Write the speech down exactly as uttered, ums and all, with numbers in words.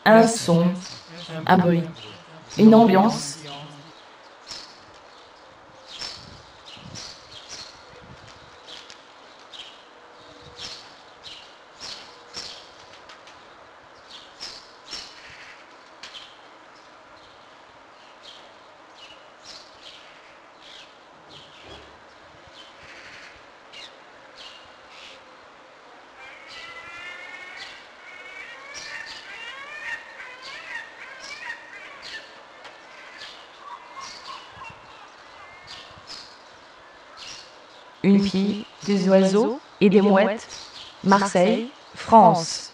un son, un bruit, une ambiance. Une fille, des oiseaux et des mouettes. Marseille, France.